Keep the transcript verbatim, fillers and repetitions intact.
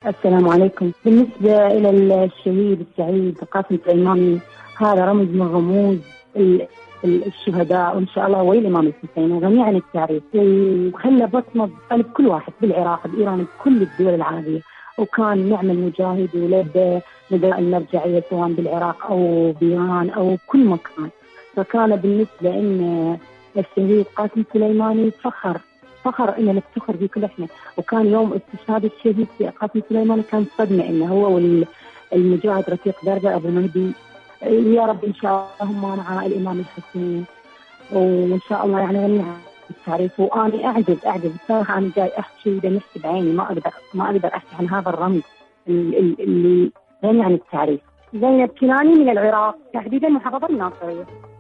السلام عليكم. بالنسبة إلى الشهيد السعيد قاسم سليماني، هذا رمز من رموز الشهداء، وإن شاء الله ويل الإمام الحسين، وغني عن التعريف، وخلى بصمة بقلب كل واحد بالعراق بإيران بكل الدول العربية. وكان نعم المجاهد ولد نداء المرجعية سواء بالعراق أو بإيران أو كل مكان. فكان بالنسبة إن الشهيد قاسم سليماني فخر فخر إننا نفتخر به كل إحنا. وكان يوم استشهاد الشهيد قاسم سليماني كان صدمة إنه هو والمجاهد رفيق دربه أبو مهدي. يا رب إن شاء الله هم مع الإمام الحسين، وإن شاء الله يعني غني عن التعريف. وأنا أعجز أعجز الصراحة، أنا جاي أحكي إذا نفسي بعيني ما أقدر ما أقدر أحكي عن هذا الرمز اللي غني عن التعريف. زينب كناني من العراق، تحديدا محافظة الناصرية.